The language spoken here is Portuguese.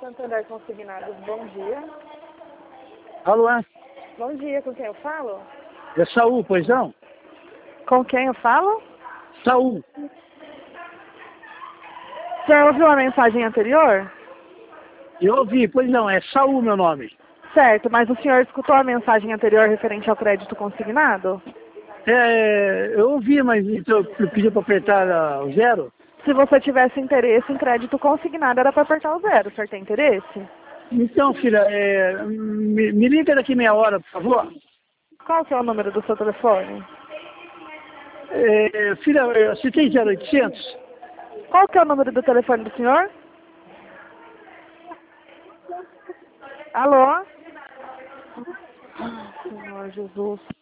Santander Consignados, bom dia. Alô, Bom dia, com quem eu falo? é Saul, pois não? Com quem eu falo? Saul. Você ouviu a mensagem anterior? Eu ouvi, pois não, é Saul meu nome. Certo, mas o senhor escutou a mensagem anterior referente ao crédito consignado? Eu ouvi, mas então, eu pedi para apertar o zero. Se você tivesse interesse em crédito consignado, era para apertar o zero. O senhor tem interesse? Então, filha, me liga daqui meia hora, por favor. Qual que é o número do seu telefone? Filha, você tem 0800? Qual que é o número do telefone do senhor? Alô? Senhor Jesus.